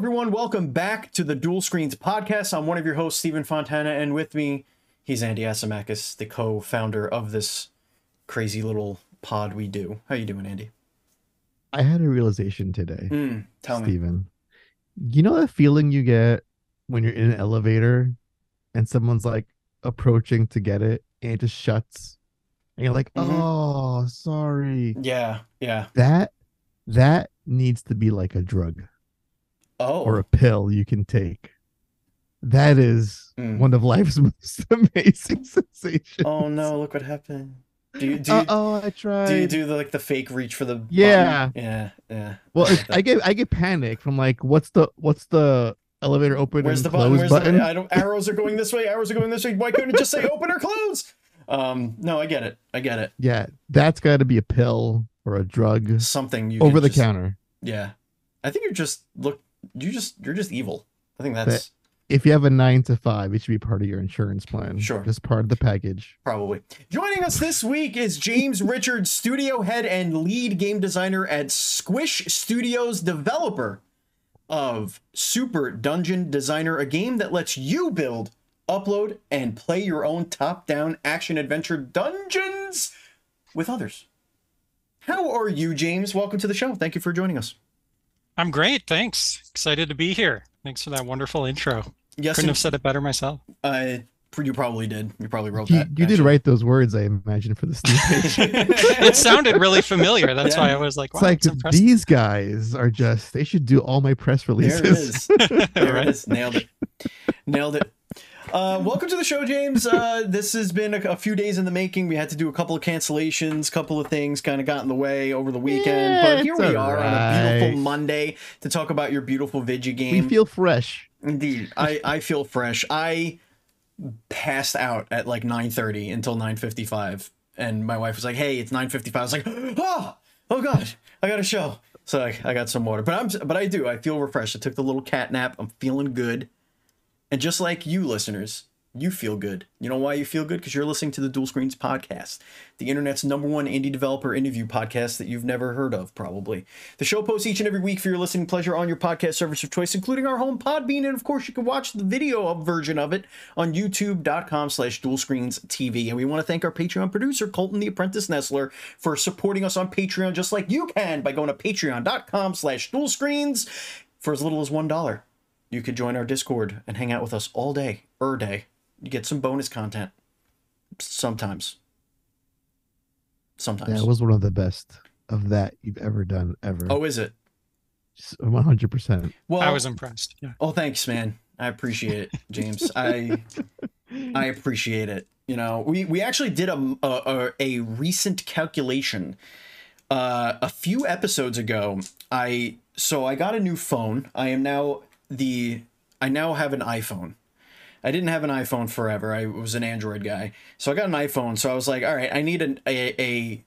everyone. Welcome back to the Dual Screens podcast. I'm one of your hosts, Stephen Fontana, and with me, he's Andy Asimakis, the co-founder of this crazy little pod we do. How you doing, Andy? I had a realization today, Tell me. Stephen. You know that feeling you get when you're in an elevator and someone's like approaching to get it and it just shuts and you're like, oh, sorry. Yeah. That needs to be like a drug or a pill you can take. That is one of life's most amazing sensations. Oh no, look what happened. I tried. Do you do the fake reach for the yeah button? Yeah. Well, I get panic from like what's the elevator open Where's and the close button? Arrows are going this way. Arrows are going this way. Why couldn't it just say open or close? No, I get it. Yeah, that's got to be a pill or a drug, something you over the counter. Yeah, I think you're just evil. I think that's. If you have a 9 to 5, it should be part of your insurance plan. Sure. Just part of the package. Probably. Joining us this week is James Richards, studio head and lead game designer at Squish Studios, developer of Super Dungeon Designer, a game that lets you build, upload, and play your own top-down action-adventure dungeons with others. How are you, James? Welcome to the show. Thank you for joining us. I'm great, thanks. Excited to be here. Thanks for that wonderful intro. Yes, couldn't have said it better myself. You probably did. You probably wrote that. You did write those words, I imagine, for the Steam page. It sounded really familiar. That's why I was like, wow, it's like these guys are they should do all my press releases. There it is. There it is. Nailed it. Welcome to the show, James. This has been a few days in the making. We had to do a couple of cancellations, couple of things kind of got in the way over the weekend. But here we are on a beautiful Monday to talk about your beautiful Vidya game. We feel fresh. Indeed. I feel fresh. I passed out at like 9:30 until 9:55. And my wife was like, hey, it's 9:55. I was like, oh God, I got a show. So I got some water. But I feel refreshed. I took the little cat nap. I'm feeling good. And just like you listeners, you feel good. You know why you feel good? Because you're listening to the Dual Screens podcast, the internet's #1 indie developer interview podcast that you've never heard of, probably. The show posts each and every week for your listening pleasure on your podcast service of choice, including our home Podbean. And of course, you can watch the video version of it on youtube.com/dualscreens.tv. And we want to thank our Patreon producer, Colton the Apprentice Nestler, for supporting us on Patreon, just like you can by going to patreon.com/dualscreens for as little as $1. You could join our Discord and hang out with us all day, You get some bonus content. Sometimes. That was one of the best of that you've ever done, ever. Oh, is it? 100%. Well, I was impressed. Yeah. Oh, thanks, man. I appreciate it, James. I appreciate it. You know, we actually did a recent calculation a few episodes ago. I got a new phone. I now have an iPhone. I didn't have an iPhone forever. I was an Android guy. So I got an iPhone. So I was like, all right, I need a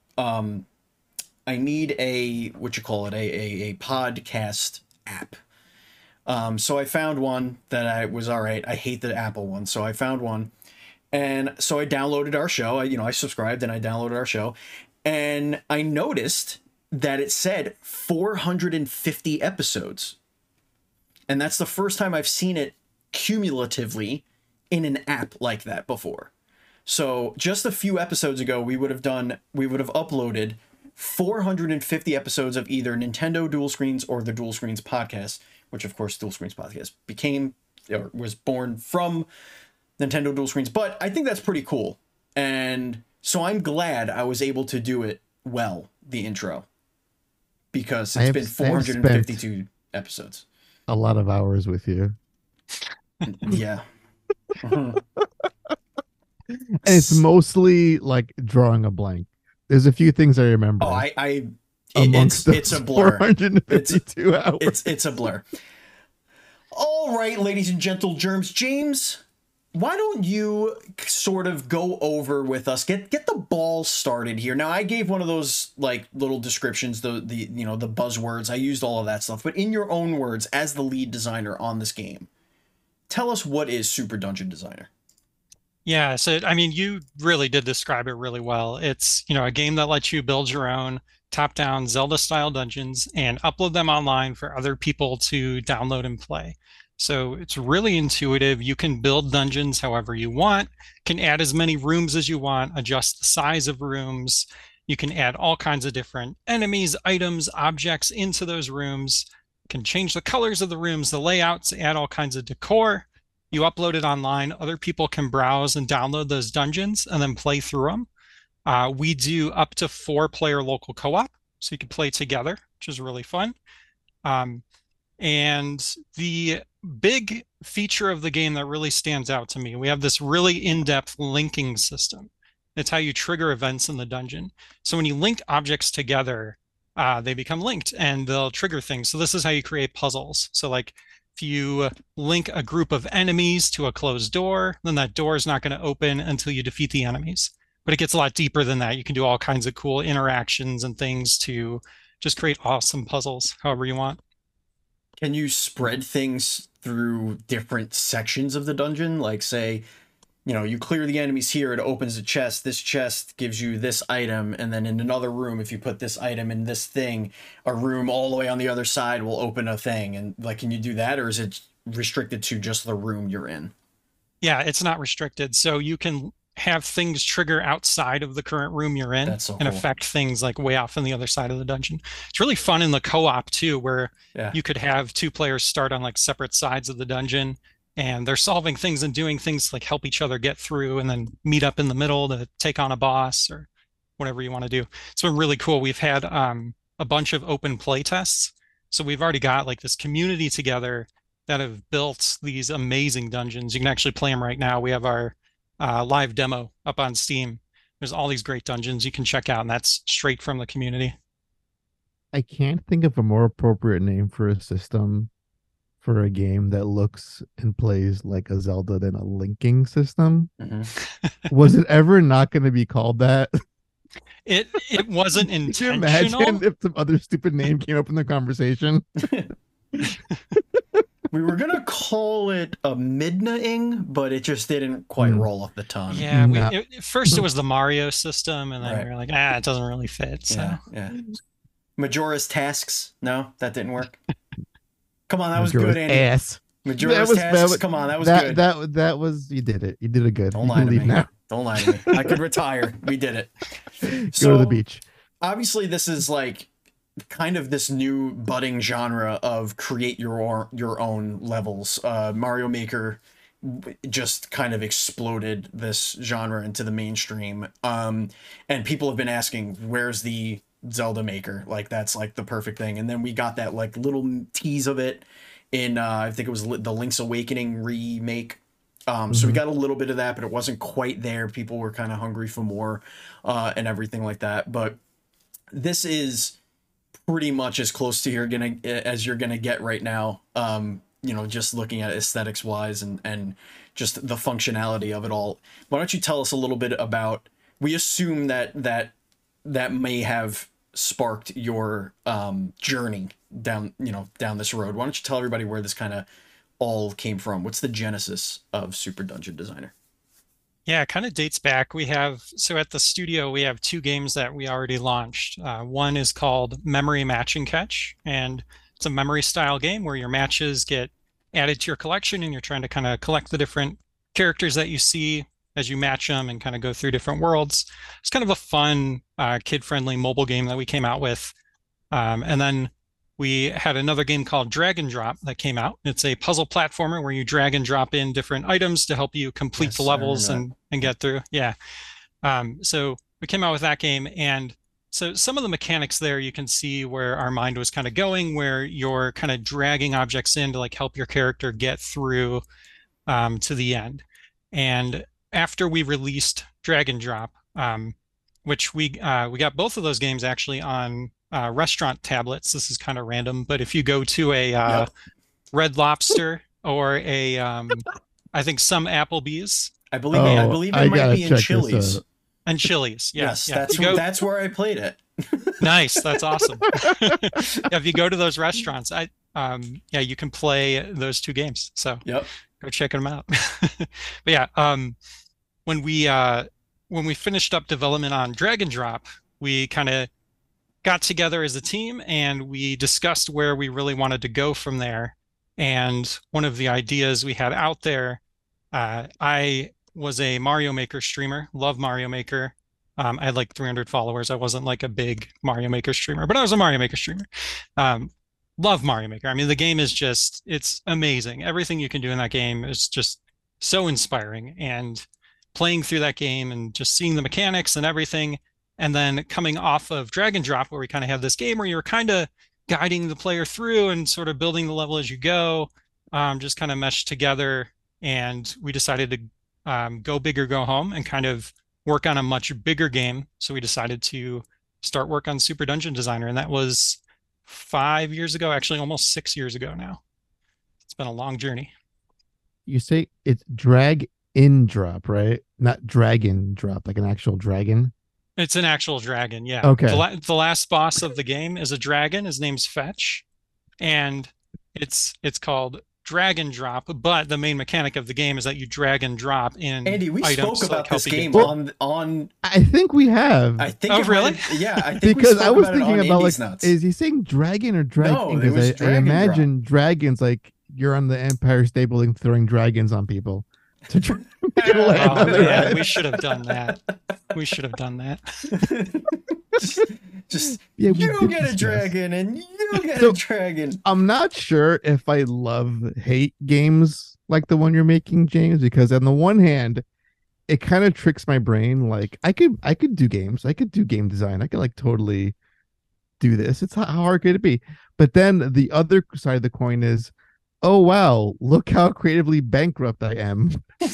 podcast app. So I found one that I was all right. I hate the Apple one. So I found one. And so I downloaded our show. I subscribed and I downloaded our show. And I noticed that it said 450 episodes. And that's the first time I've seen it cumulatively in an app like that before. So just a few episodes ago, we would have uploaded 450 episodes of either Nintendo Dual Screens or the Dual Screens podcast, which of course Dual Screens podcast was born from Nintendo Dual Screens. But I think that's pretty cool. And so I'm glad I was able to do it well, the intro, because it's been 452 episodes. A lot of hours with you. Yeah. And it's mostly like drawing a blank. There's a few things I remember. Oh, it's a blur. 452 hours. It's a blur. All right, ladies and gentle germs. James, why don't you sort of go over with us, get the ball started here. Now, I gave one of those like little descriptions, the buzzwords. I used all of that stuff, but in your own words, as the lead designer on this game, tell us what is Super Dungeon Designer. Yeah, so I mean, you really did describe it really well. It's, a game that lets you build your own top-down Zelda-style dungeons and upload them online for other people to download and play. So it's really intuitive. You can build dungeons however you want, can add as many rooms as you want, adjust the size of rooms. You can add all kinds of different enemies, items, objects into those rooms, can change the colors of the rooms, the layouts, add all kinds of decor. You upload it online. Other people can browse and download those dungeons and then play through them. We do up to 4-player local co-op, so you can play together, which is really fun. Um, and the big feature of the game that really stands out to me, we have this really in-depth linking system. It's how you trigger events in the dungeon. So when you link objects together, they become linked and they'll trigger things. So this is how you create puzzles. So like if you link a group of enemies to a closed door, then that door is not going to open until you defeat the enemies. But it gets a lot deeper than that. You can do all kinds of cool interactions and things to just create awesome puzzles however you want. Can you spread things through different sections of the dungeon? Like, say, you clear the enemies here, it opens a chest. This chest gives you this item, and then in another room, if you put this item in this thing, a room all the way on the other side will open a thing. And like, can you do that, or is it restricted to just the room you're in? Yeah, it's not restricted. So you can have things trigger outside of the current room you're in. That's so and cool. affect things like way off on the other side of the dungeon. It's really fun in the co-op too, where Yeah. you could have 2 players start on like separate sides of the dungeon and they're solving things and doing things like help each other get through and then meet up in the middle to take on a boss or whatever you want to do. It's been really cool. We've had a bunch of open play tests. So we've already got like this community together that have built these amazing dungeons. You can actually play them right now. We have our live demo up on Steam. There's all these great dungeons you can check out, and that's straight from the community. I can't think of a more appropriate name for a system for a game that looks and plays like a Zelda than a linking system. Mm-hmm. Was it ever not going to be called that? It wasn't Could you intentional. imagine if some other stupid name came up in the conversation? We were gonna call it a Midna-ing, but it just didn't quite roll off the tongue. Yeah, No. first it was the Mario system, and then Right. we were like, it doesn't really fit. So Yeah. Majora's Tasks. No, that didn't work. Come on, that was good, Andy. Ass. Majora's Tasks. Come on, that was good. That was, you did it. You did it good. Don't You lie can to leave me. now. Don't lie to me. I could retire. We did it. Go to the beach. Obviously, this is like kind of this new budding genre of create your own levels. Mario Maker just kind of exploded this genre into the mainstream. And people have been asking, where's the Zelda Maker? Like, that's like the perfect thing. And then we got that like little tease of it in I think it was the Link's Awakening remake. So we got a little bit of that, but it wasn't quite there. People were kind of hungry for more and everything like that. But this is pretty much as close to as you're gonna get right now. Just looking at aesthetics wise and just the functionality of it all. Why don't you tell us a little bit about? We assume that may have sparked your journey down this road. Why don't you tell everybody where this kind of all came from? What's the genesis of Super Dungeon Designer? yeah, it kind of dates back. So at the studio, we have 2 games that we already launched. One is called Memory Match and Catch, and it's a memory style game where your matches get added to your collection and you're trying to kind of collect the different characters that you see as you match them and kind of go through different worlds. It's kind of a fun, kid-friendly mobile game that we came out with. And then we had another game called Drag and Drop that came out. It's a puzzle platformer where you drag and drop in different items to help you complete the levels and get through. Yeah. So we came out with that game. And so some of the mechanics there, you can see where our mind was kind of going, where you're kind of dragging objects in to like help your character get through to the end. And after we released Drag and Drop, which we got both of those games actually on restaurant tablets. This is kind of random, but if you go to a Red Lobster or a I think some Applebee's, I believe it might be in Chili's. And Chili's, yes, that's where I played it. Nice, that's awesome. If you go to those restaurants, you can play those 2 games. So yep, go check them out. But yeah, when we finished up development on Drag and Drop, we kind of got together as a team and we discussed where we really wanted to go from there. And one of the ideas we had out there, I was a Mario Maker streamer, love Mario Maker. I had like 300 followers. I wasn't like a big Mario Maker streamer, but I was a Mario Maker streamer. Um, love Mario Maker. I mean, the game is just, it's amazing. Everything you can do in that game is just so inspiring. And playing through that game and just seeing the mechanics and everything, and then coming off of Drag and Drop, where we kind of have this game where you're kind of guiding the player through and sort of building the level as you go, just kind of meshed together. And we decided to go big or go home and kind of work on a much bigger game. So we decided to start work on Super Dungeon Designer, and that was 5 years ago, actually almost 6 years ago now. It's been a long journey. You say it's drag in drop, right? Not dragon drop, like an actual dragon. It's an actual dragon, yeah. Okay. The last boss of the game is a dragon. His name's Fetch, and it's called drag and drop. But the main mechanic of the game is that you drag and drop in Andy, we items spoke to, like, about help this you get game through. on. I think we have. I think. Oh, it might really? have- yeah, I think Because we I spoke was about it thinking on about Andy's like, Nuts. is he saying dragon or dragon? No, it Because was I Dragon imagine dragons like you're on the Empire State Building throwing dragons on people to try to land Oh on their man, head. we should have done that. We should have done that. just Yeah, we you did get a discuss. dragon and you get So- a dragon. I'm not sure if I hate games like the one you're making, James, because on the one hand, it kind of tricks my brain. Like I could do games, I could do game design, I could like totally do this. It's how hard could it be? But then the other side of the coin is, oh wow, look how creatively bankrupt I am.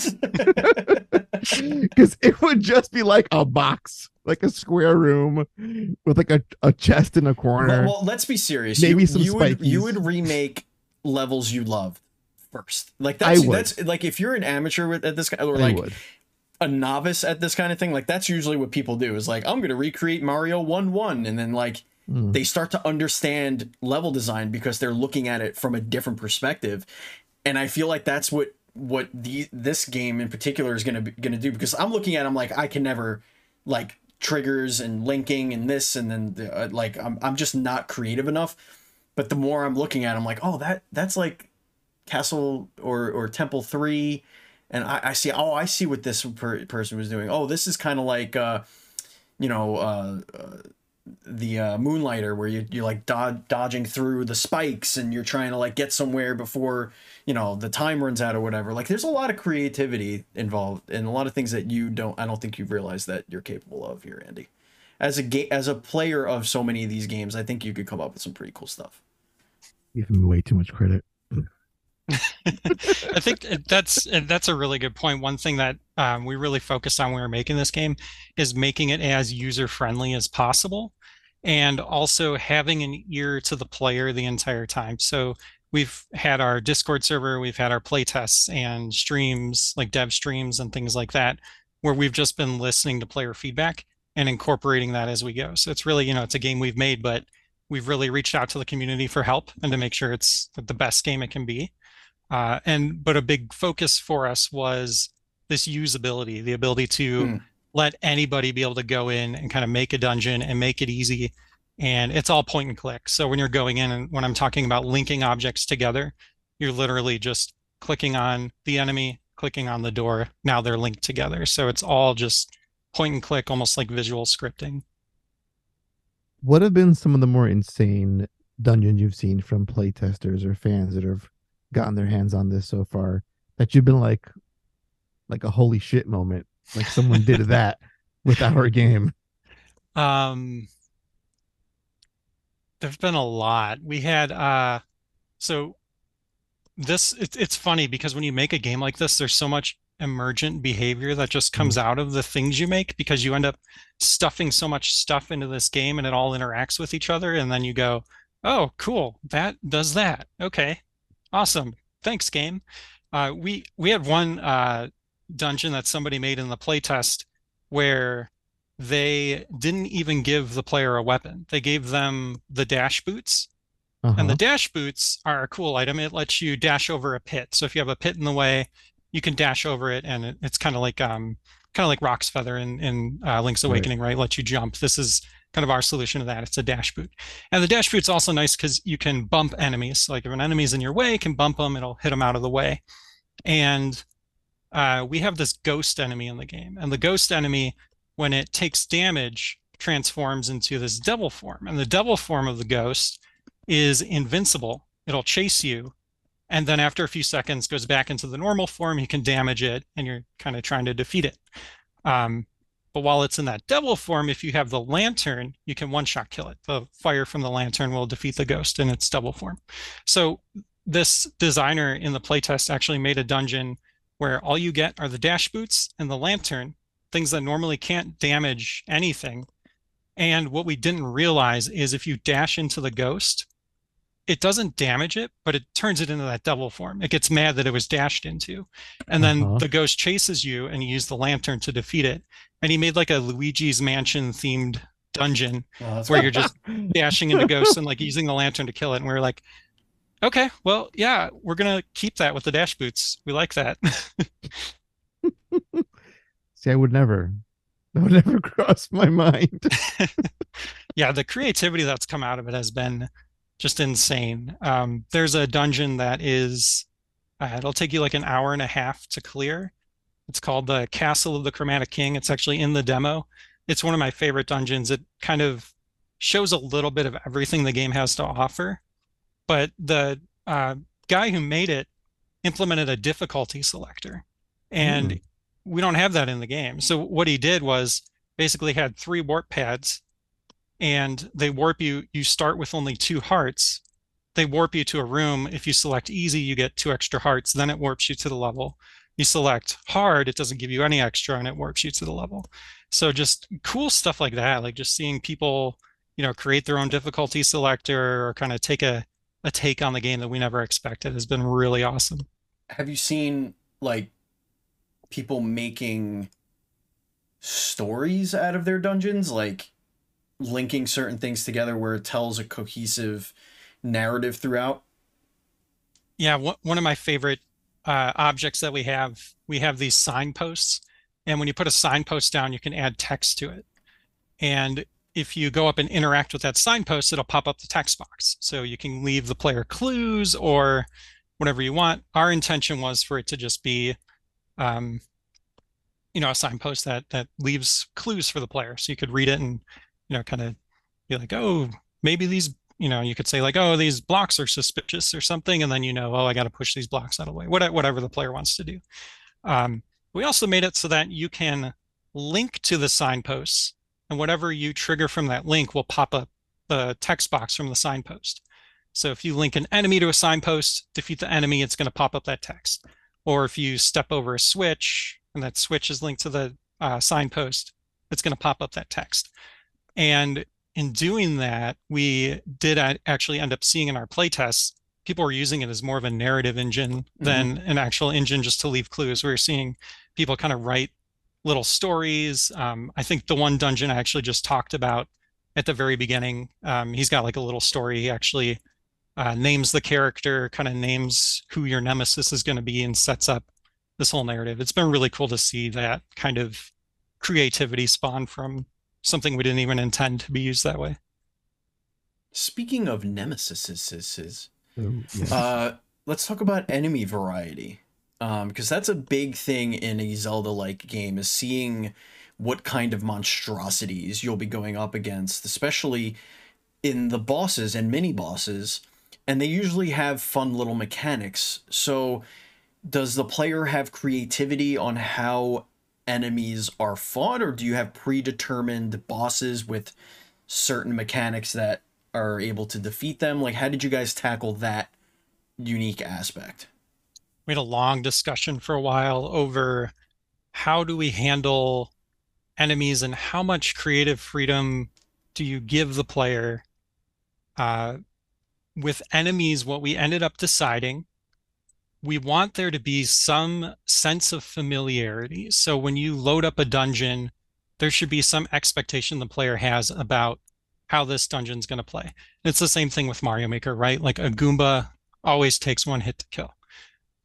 Because it would just be like a box, like a square room with like a chest in a corner. Well, let's be serious. Maybe you, some you would you spikies. would remake levels you loved first. Like I would. that's like if you're an amateur at this kind or I like would. a novice at this kind of thing, like that's usually what people do is like I'm gonna recreate Mario 1-1 and then like Mm. they start to understand level design because they're looking at it from a different perspective. And I feel like that's what this game in particular is gonna do, because I'm looking at them like I can never like triggers and linking and this and then like I'm just not creative enough. But the more I'm looking at, I'm like, oh, that's like Castle or Temple 3, and I see, oh, I see what this person was doing. Oh, this is kind of like you know the Moonlighter, where you're like dodging through the spikes and you're trying to like get somewhere before the time runs out or whatever. Like there's a lot of creativity involved and a lot of things that I don't think you've realized that you're capable of here, Andy. As a player of so many of these games, I think you could come up with some pretty cool stuff. Give him way too much credit. I think that's a really good point. One thing that we really focused on when we were making this game is making it as user friendly as possible, and also having an ear to the player the entire time. So we've had our Discord server, we've had our play tests and streams, like dev streams and things like that, where we've just been listening to player feedback and incorporating that as we go. So it's really, it's a game we've made, but we've really reached out to the community for help and to make sure it's the best game it can be. But a big focus for us was this usability, the ability to let anybody be able to go in and kind of make a dungeon and make it easy. And it's all point and click. So when you're going in, and when I'm talking about linking objects together, you're literally just clicking on the enemy, clicking on the door. Now they're linked together. So it's all just point and click, almost like visual scripting. What have been some of the more insane dungeons you've seen from playtesters or fans that have gotten their hands on this so far that you've been like a holy shit moment, like someone did that with our game? There's been a lot. We had so it's funny because when you make a game like this, there's so much emergent behavior that just comes out of the things you make, because you end up stuffing so much stuff into this game and it all interacts with each other, and then you go, oh cool, that does that, okay, awesome, thanks game. We had one dungeon that somebody made in the playtest where they didn't even give the player a weapon. They gave them the dash boots. And the dash boots are a cool item. It lets you dash over a pit. So if you have a pit in the way, you can dash over it, and it's kind of like kind of like Rock's Feather in Link's Right. Awakening, right? Let you jump. This is kind of our solution to that. It's a dash boot. And the dash boot's also nice because you can bump enemies. Like if an enemy's in your way, you can bump them, it'll hit them out of the way. And we have this ghost enemy in the game. And the ghost enemy, when it takes damage, transforms into this devil form. And the devil form of the ghost is invincible. It'll chase you. And then after a few seconds goes back into the normal form, you can damage it, and you're kind of trying to defeat it. But while it's in that devil form, if you have the lantern, you can one-shot kill it. The fire from the lantern will defeat the ghost in its devil form. So this designer in the playtest actually made a dungeon where all you get are the dash boots and the lantern, things that normally can't damage anything. And what we didn't realize is if you dash into the ghost, it doesn't damage it, but it turns it into that devil form. It gets mad that it was dashed into. And then the ghost chases you and you use the lantern to defeat it. And he made like a Luigi's Mansion themed dungeon where you're just dashing into ghosts and like using the lantern to kill it. And we were like, okay, well, yeah, we're going to keep that with the dash boots. We like that. See, that would never cross my mind. Yeah, the creativity that's come out of it has been just insane. There's a dungeon that is, it'll take you like an hour and a half to clear. It's called the Castle of the Chromatic King. It's actually in the demo. It's one of my favorite dungeons. It kind of shows a little bit of everything the game has to offer. But the guy who made it implemented a difficulty selector. And we don't have that in the game. So what he did was basically had 3 warp pads, and they warp you. You start with only 2 hearts. They warp you to a room. If you select easy, you get 2 extra hearts. Then it warps you to the level. You select hard, it doesn't give you any extra, and it warps you to the level. So just cool stuff like that, like just seeing people, create their own difficulty selector or kind of take a take on the game that we never expected has been really awesome. Have you seen like people making stories out of their dungeons, like linking certain things together where it tells a cohesive narrative throughout? Yeah, one of my favorite objects that we have these signposts, and when you put a signpost down, you can add text to it. And if you go up and interact with that signpost, it'll pop up the text box. So you can leave the player clues or whatever you want. Our intention was for it to just be, a signpost that leaves clues for the player. So you could read it and, kind of be like, oh, maybe these, you could say like, oh, these blocks are suspicious or something. And then, oh, I got to push these blocks out of the way, whatever the player wants to do. We also made it so that you can link to the signposts, and whatever you trigger from that link will pop up the text box from the signpost. So if you link an enemy to a signpost, defeat the enemy, it's going to pop up that text. Or if you step over a switch and that switch is linked to the signpost, it's going to pop up that text. And in doing that, we did actually end up seeing in our playtests, people were using it as more of a narrative engine than an actual engine just to leave clues. We were seeing people kind of write little stories. I think the one dungeon I actually just talked about at the very beginning, he's got like a little story. He actually names the character, kind of names who your nemesis is going to be, and sets up this whole narrative. It's been really cool to see that kind of creativity spawn from something we didn't even intend to be used that way. Speaking of nemesis, Yeah. let's talk about enemy variety. Because that's a big thing in a Zelda-like game, is seeing what kind of monstrosities you'll be going up against, especially in the bosses and mini-bosses, and they usually have fun little mechanics. So does the player have creativity on how enemies are fought, or do you have predetermined bosses with certain mechanics that are able to defeat them? Like, how did you guys tackle that unique aspect? We had a long discussion for a while over how do we handle enemies and how much creative freedom do you give the player. With enemies, what we ended up deciding, we want there to be some sense of familiarity. So when you load up a dungeon, there should be some expectation the player has about how this dungeon's going to play. It's the same thing with Mario Maker, right? Like a Goomba always takes 1 hit to kill.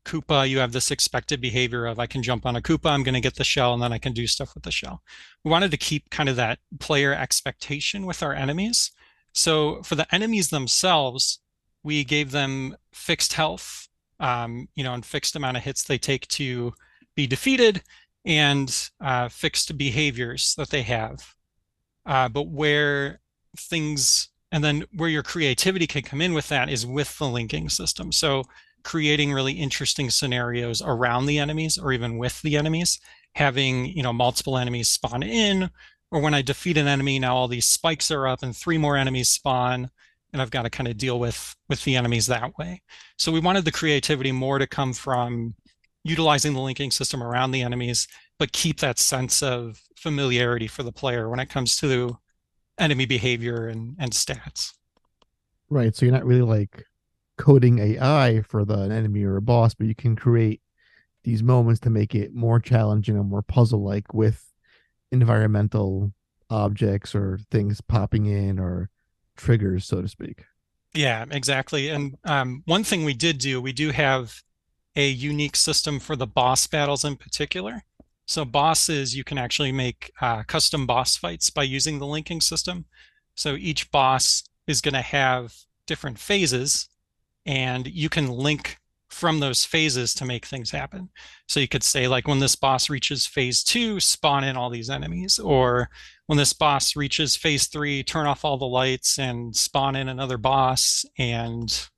Koopa, you have this expected behavior of I can jump on a Koopa, I'm going to get the shell, and then I can do stuff with the shell. We wanted to keep kind of that player expectation with our enemies. So for the enemies themselves, we gave them fixed health, and fixed amount of hits they take to be defeated, and fixed behaviors that they have. But where things, and then where your creativity can come in with that is with the linking system. So creating really interesting scenarios around the enemies or even with the enemies, having, multiple enemies spawn in, or when I defeat an enemy, now all these spikes are up and 3 more enemies spawn, and I've got to kind of deal with the enemies that way. So we wanted the creativity more to come from utilizing the linking system around the enemies, but keep that sense of familiarity for the player when it comes to enemy behavior and stats. Right. So you're not really like coding AI for an enemy or a boss, but you can create these moments to make it more challenging and more puzzle like with environmental objects or things popping in or triggers, so to speak. Yeah, exactly. And one thing we do have a unique system for the boss battles in particular. So bosses, you can actually make custom boss fights by using the linking system. So each boss is going to have different phases, and you can link from those phases to make things happen. So you could say, like, when this boss reaches phase 2, spawn in all these enemies, or when this boss reaches phase 3, turn off all the lights and spawn in another boss and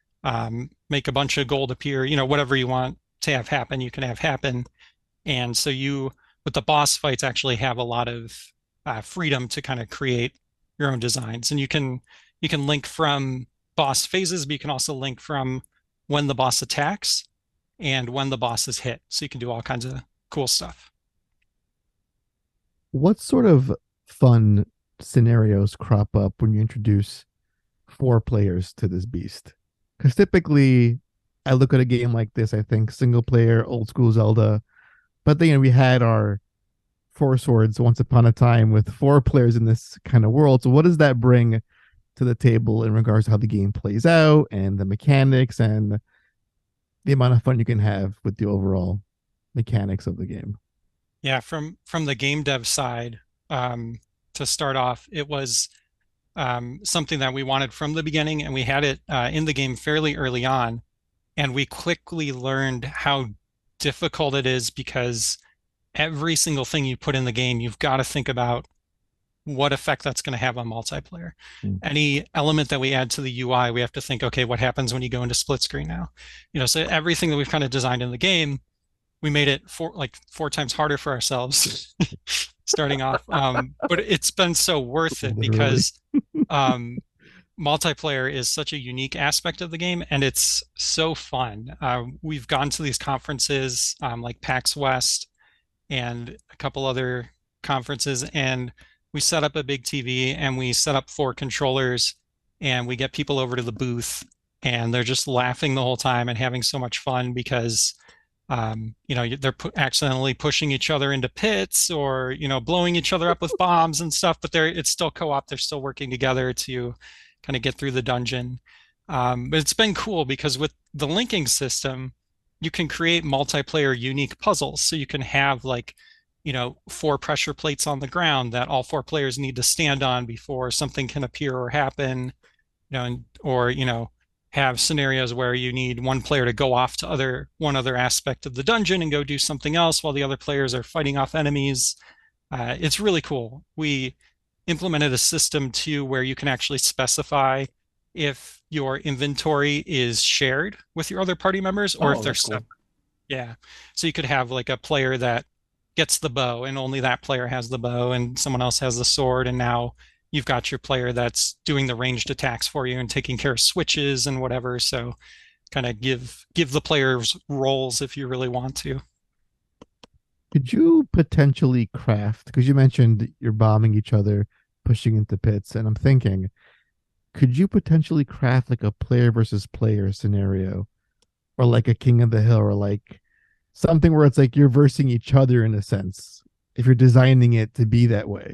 make a bunch of gold appear. Whatever you want to have happen, you can have happen. And so you, with the boss fights, actually have a lot of freedom to kind of create your own designs. And you can link from boss phases, but you can also link from when the boss attacks and when the boss is hit. So you can do all kinds of cool stuff. What sort of fun scenarios crop up when you introduce 4 players to this beast? Because typically, I look at a game like this, I think single player, old school Zelda. But then we had our 4 Swords once upon a time with 4 players in this kind of world. So what does that bring to the table in regards to how the game plays out and the mechanics and the amount of fun you can have with the overall mechanics of the game? Yeah, from the game dev side, to start off, it was something that we wanted from the beginning, and we had it in the game fairly early on, and we quickly learned how difficult it is because every single thing you put in the game, you've got to think about what effect that's going to have on multiplayer. Any element that we add to the UI, we have to think, okay, what happens when you go into split screen now? So everything that we've kind of designed in the game, we made it 4 times harder for ourselves starting off. But it's been so worth it. Literally. Because multiplayer is such a unique aspect of the game, and it's so fun. We've gone to these conferences like PAX West and a couple other conferences, and we set up a big TV and we set up 4 controllers, and we get people over to the booth, and they're just laughing the whole time and having so much fun because they're accidentally pushing each other into pits or blowing each other up with bombs and stuff, but it's still co-op. They're still working together to kind of get through the dungeon. But it's been cool because with the linking system, you can create multiplayer unique puzzles. So you can have 4 pressure plates on the ground that all 4 players need to stand on before something can appear or happen, or have scenarios where you need one player to go off to one other aspect of the dungeon and go do something else while the other players are fighting off enemies. It's really cool. We implemented a system too where you can actually specify if your inventory is shared with your other party members or if they're separate. Cool. Yeah. So you could have a player that gets the bow and only that player has the bow, and someone else has the sword, and now you've got your player that's doing the ranged attacks for you and taking care of switches and whatever. So kind of give the players roles if you really want to. Could you potentially craft, because you mentioned you're bombing each other, pushing into pits, and I'm thinking, could you potentially craft a player versus player scenario, or a King of the Hill, or something where it's you're versing each other in a sense, if you're designing it to be that way?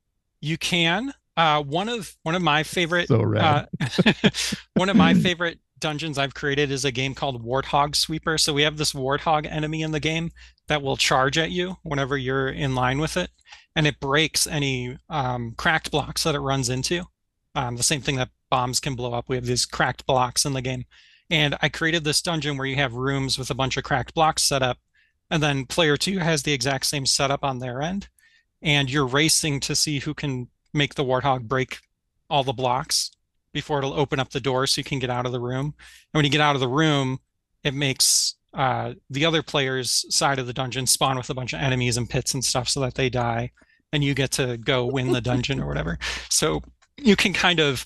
You can. One of my favorite so rad. one of my favorite dungeons I've created is a game called Warthog Sweeper. So we have this warthog enemy in the game that will charge at you whenever you're in line with it, and it breaks any cracked blocks that it runs into. The same thing that bombs can blow up. We have these cracked blocks in the game. And I created this dungeon where you have rooms with a bunch of cracked blocks set up, and then player two has the exact same setup on their end. And you're racing to see who can make the warthog break all the blocks before it'll open up the door so you can get out of the room. And when you get out of the room, it makes the other player's side of the dungeon spawn with a bunch of enemies and pits and stuff so that they die, and you get to go win the dungeon or whatever. So you can kind of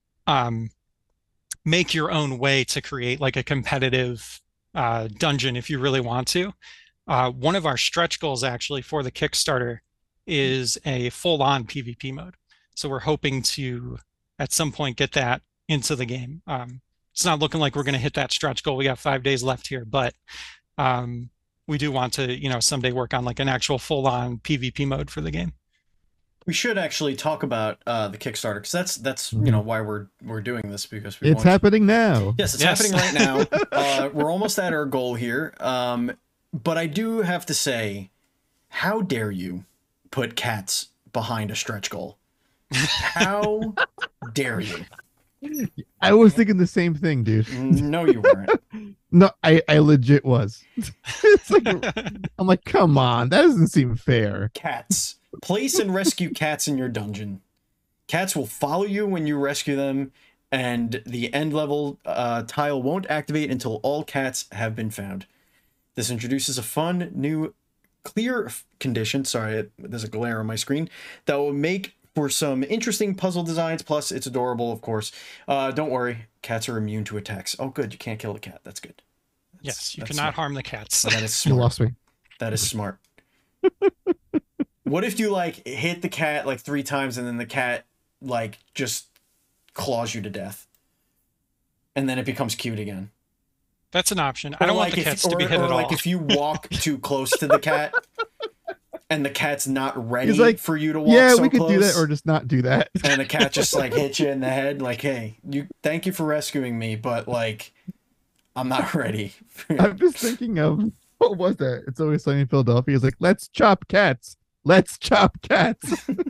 make your own way to create like a competitive dungeon if you really want to. One of our stretch goals actually for the Kickstarter is a full-on PvP mode. So we're hoping to, at some point, get that into the game. It's not looking like we're going to hit that stretch goal. We got 5 days left here, but we do want to, someday work on like an actual full-on PvP mode for the game. We should actually talk about the Kickstarter, because that's why we're doing this, because it's happening now. Yes, it's happening right now. We're almost at our goal here, but I do have to say, how dare you put cats behind a stretch goal? How dare you? I was thinking the same thing, dude. No, you weren't. No, I legit was. It's like, I'm like, come on, that doesn't seem fair. Cats. Place and rescue cats in your dungeon. Cats will follow you when you rescue them, and the end level tile won't activate until all cats have been found. This introduces a fun new clear condition, sorry, there's a glare on my screen, that will make for some interesting puzzle designs, plus it's adorable, of course. Don't worry, cats are immune to attacks. Oh, good, you can't kill the cat. That's good. Yes, you cannot harm the cats. That is smart. You lost me. That is smart. What if you, like, hit the cat, like, 3 times, and then the cat, like, just claws you to death? And then it becomes cute again. That's an option. I don't want the cats to be hit at all. Like, if you walk too close to the cat, and the cat's not ready for you to walk so close. Yeah, we could do that, or just not do that. And the cat just, like, hits you in the head, like, hey, thank you for rescuing me, but, like, I'm not ready. I'm just thinking of, what was that? It's Always Sunny in Philadelphia. He's like, let's chop cats. Let's chop cats.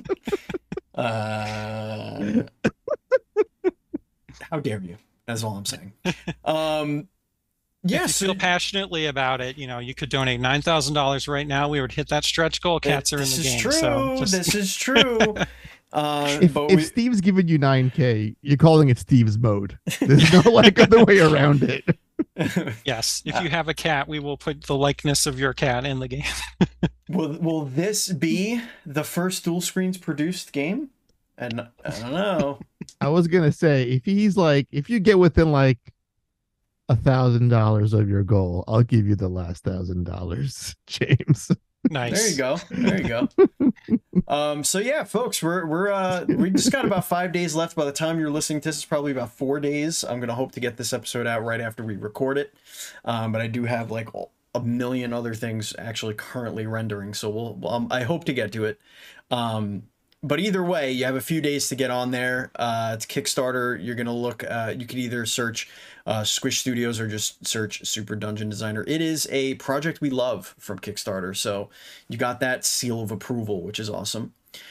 How dare you? That's all I'm saying. Yes, if you feel passionately about it, you could donate $9,000 right now. We would hit that stretch goal. Cats are in the game. True. So this is true. If Steve's giving you 9K, you're calling it Steve's mode. There's no other way around it. Yes, if you have a cat, we will put the likeness of your cat in the game. Will this be the first dual screens produced game? And I don't know. I was gonna say, if you get within like $1,000 of your goal, I'll give you the last $1,000, James. Nice. There you go. So yeah, folks, we just got about 5 days left. By the time you're listening to this, it's probably about 4 days. I'm gonna hope to get this episode out right after we record it. But I do have like a million other things actually currently rendering, so I hope to get to it. But either way, you have a few days to get on there. It's Kickstarter. You're gonna look. You could either search Squish Studios or just search Super Dungeon Designer. It is a project we love from Kickstarter, so you got that seal of approval, which is awesome.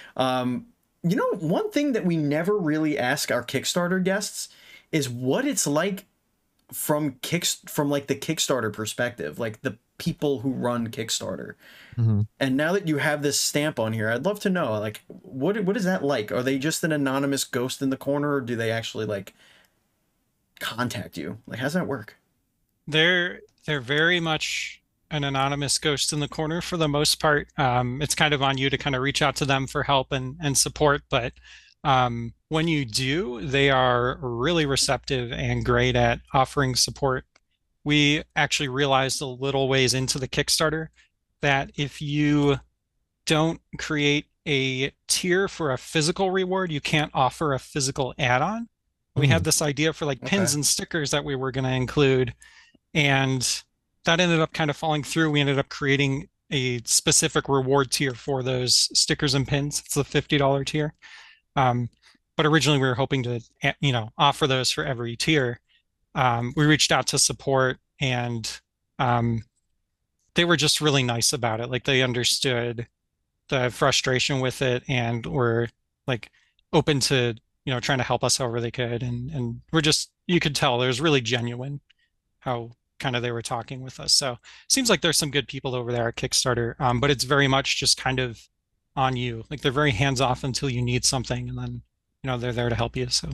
One thing that we never really ask our Kickstarter guests is what it's like from like the Kickstarter perspective, like the people who run Kickstarter. Mm-hmm. And now that you have this stamp on here, I'd love to know, like, what is that like? Are they just an anonymous ghost in the corner, or do they actually like contact you? Like, how's that work? They're very much an anonymous ghost in the corner for the most part. It's kind of on you to kind of reach out to them for help and support, but when you do, they are really receptive and great at offering support. We actually realized a little ways into the Kickstarter that if you don't create a tier for a physical reward, you can't offer a physical add-on. We had this idea for like pins and stickers that we were going to include, and that ended up kind of falling through. We ended up creating a specific reward tier for those stickers and pins. It's the $50 tier. But originally we were hoping to, offer those for every tier. we reached out to support, and um, they were just really nice about it. Like they understood the frustration with it and were like open to, trying to help us however they could. And we're just, you could tell there's really genuine how kind of they were talking with us. So it seems like there's some good people over there at Kickstarter, but it's very much just kind of on you. Like they're very hands off until you need something, and then they're there to help you. So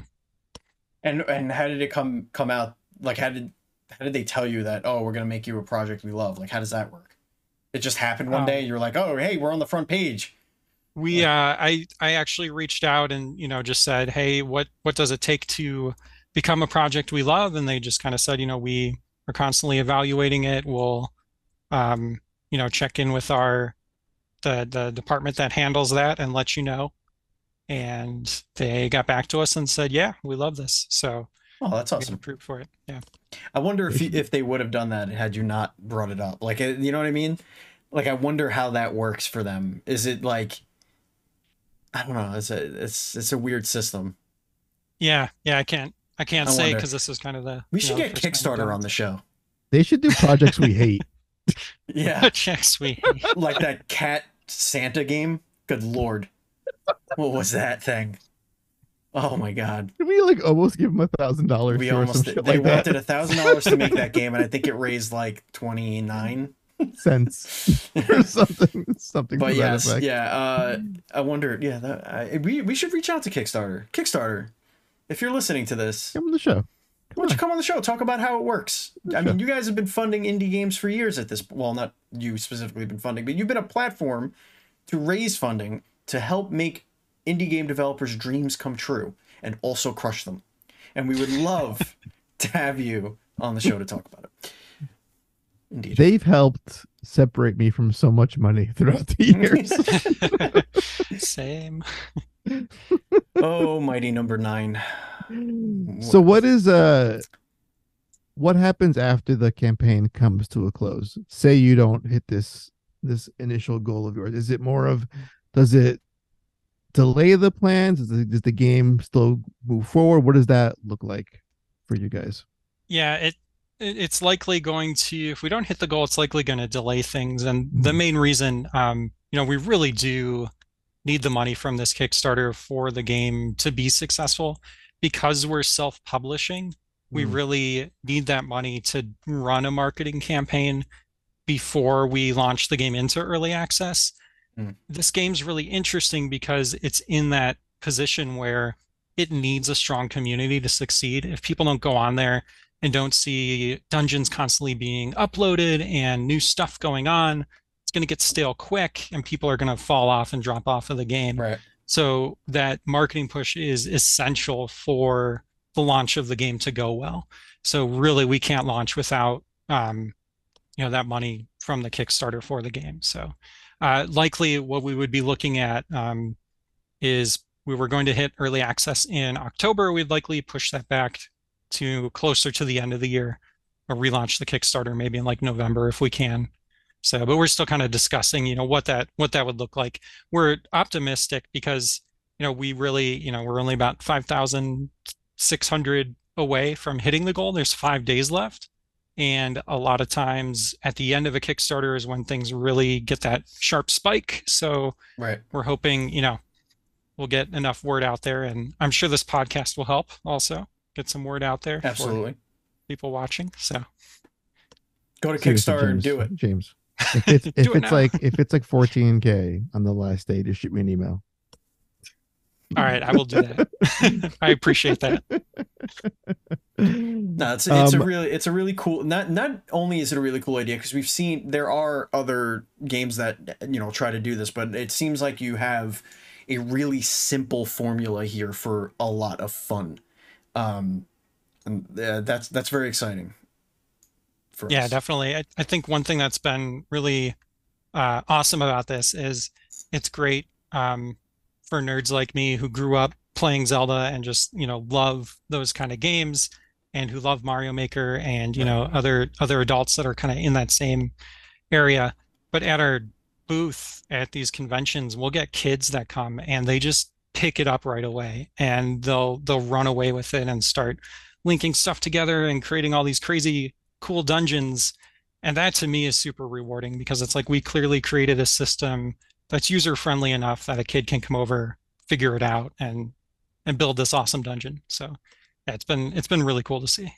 And how did it come out? Like how did they tell you that, oh, we're gonna make you a project we love? Like how does that work? It just happened one day. You're like, oh, hey, we're on the front page. We I actually reached out and just said, hey, what does it take to become a project we love? And they just kind of said, we are constantly evaluating it. We'll check in with the department that handles that and let you know. And they got back to us and said, yeah, we love this. So Oh, that's we got awesome. approved for it. Yeah. I wonder if they would have done that had you not brought it up. Like, you know what I mean? Like, I wonder how that works for them. Is it like, I don't know. It's a weird system. Yeah. Yeah. I can't I say wonder. because this is kind of We should get first time we've done Kickstarter it. on the show. They should do projects we hate. Yeah, Checks we like that cat Santa game. Good lord, what was that thing? Oh my god, Can we like almost give them $1,000 we or some almost shit they like that? wanted $1,000 to make that game, and I think it raised like 29. Cents or something But to that yes, effect. yeah. I wonder. Yeah, we should reach out to Kickstarter. Kickstarter, if you're listening to this, Come on the show. why don't you come on the show, talk about how it works? I mean, Sure. you guys have been funding indie games for years at this. Well, not you specifically been funding, but you've been a platform to raise funding to help make indie game developers' dreams come true and also crush them. And we would love to have you on the show to talk about it. Indeed. They've helped separate me from so much money throughout the years. Same. Oh, mighty number 9. So what happens after the campaign comes to a close? Say you don't hit this initial goal of yours. Is it more of, does it delay the plans? Does the game still move forward? What does that look like for you guys? Yeah, it's likely going to, if we don't hit the goal, it's likely going to delay things. And the main reason, we really do need the money from this Kickstarter for the game to be successful. Because we're self-publishing, we really need that money to run a marketing campaign before we launch the game into early access. This game's really interesting because it's in that position where it needs a strong community to succeed. If people don't go on there and don't see dungeons constantly being uploaded and new stuff going on, it's going to get stale quick and people are going to fall off and drop off of the game. Right. So that marketing push is essential for the launch of the game to go well. So really, we can't launch without that money from the Kickstarter for the game. So likely, what we would be looking at is we were going to hit early access in October. We'd likely push that back to closer to the end of the year, or relaunch the Kickstarter maybe in like November if we can. So, but we're still kind of discussing, what that would look like. We're optimistic because, we really, we're only about 5,600 away from hitting the goal. There's 5 days left. And a lot of times at the end of a Kickstarter is when things really get that sharp spike. So Right. we're hoping, we'll get enough word out there. And I'm sure this podcast will help also get some word out there Absolutely. for people watching. So Go to Seriously, Kickstarter and James, do it. James. If Do it it's now. like 14K on the last day, just shoot me an email. all right, I will do that. I appreciate that. No, it's a really cool. Not only is it a really cool idea because we've seen there are other games that try to do this, but it seems like you have a really simple formula here for a lot of fun. And that's very exciting. For Yeah, us. definitely. I think one thing that's been really awesome about this is it's great for nerds like me who grew up playing Zelda and just, love those kind of games and who love Mario Maker and, other adults that are kind of in that same area. But at our booth at these conventions, we'll get kids that come and they just pick it up right away and they'll run away with it and start linking stuff together and creating all these crazy cool dungeons. And that to me is super rewarding because it's like we clearly created a system that's user friendly enough that a kid can come over, figure it out, and build this awesome dungeon. So yeah, it's been really cool to see.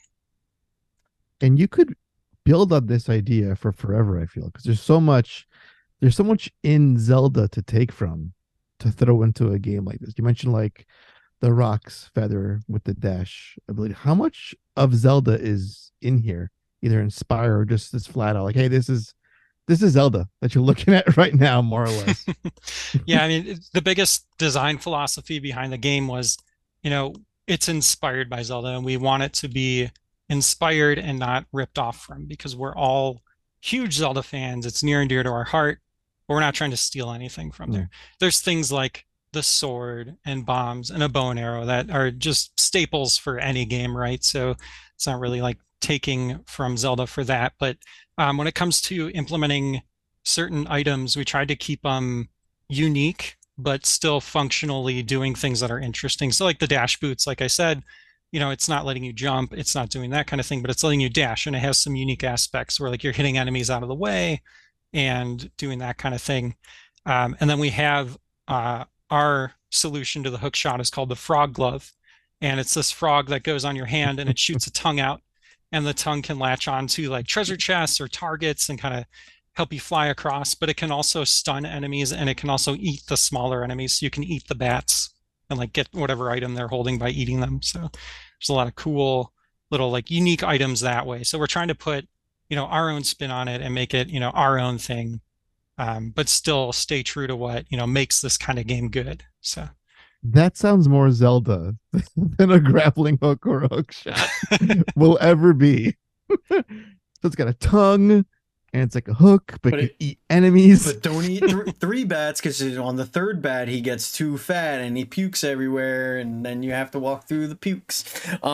And you could build on this idea for forever, I feel, because there's so much in Zelda to take from to throw into a game like this. You mentioned like the roc's feather with the dash ability. How much of Zelda is in here, either inspire or just this flat out like, hey, this is Zelda that you're looking at right now, more or less. Yeah, I mean, the biggest design philosophy behind the game was, you know, it's inspired by Zelda, and we want it to be inspired and not ripped off from because we're all huge Zelda fans. It's near and dear to our heart, but we're not trying to steal anything from Mm. there. There's things like the sword and bombs and a bow and arrow that are just staples for any game, right? So it's not really like taking from Zelda for that. But when it comes to implementing certain items, we tried to keep them unique, but still functionally doing things that are interesting. So, like the dash boots, like I said, it's not letting you jump, it's not doing that kind of thing, but it's letting you dash, and it has some unique aspects where like you're hitting enemies out of the way and doing that kind of thing. And then we have our solution to the hook shot is called the frog glove, and it's this frog that goes on your hand and it shoots a tongue out, and the tongue can latch onto like treasure chests or targets and kind of help you fly across, but it can also stun enemies and it can also eat the smaller enemies. So you can eat the bats and like get whatever item they're holding by eating them. So there's a lot of cool little like unique items that way. So we're trying to put, our own spin on it and make it, our own thing, but still stay true to what, makes this kind of game good. So That sounds more Zelda than a grappling hook or a hook shot will ever be. So it's got a tongue and it's like a hook, but can eat enemies. But don't eat three bats because on the third bat he gets too fat and he pukes everywhere, and then you have to walk through the pukes.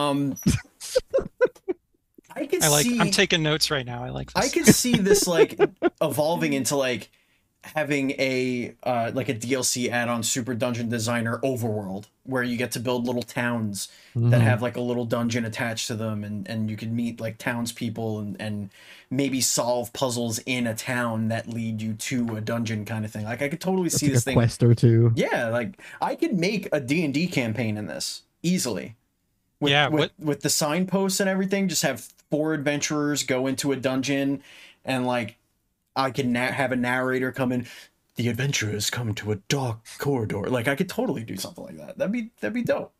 I'm taking notes right now. I like this. I could see this like evolving into like having a DLC add-on Super Dungeon Designer Overworld, where you get to build little towns that have like a little dungeon attached to them, and you can meet like townspeople and maybe solve puzzles in a town that lead you to a dungeon kind of thing. Like I could totally see like this a thing. Quest or two. Yeah, like I could make a D&D campaign in this easily. With the signposts and everything, just have 4 adventurers go into a dungeon, and like I can have a narrator come in. The adventurers come to a dark corridor. Like I could totally do something like that. That'd be dope.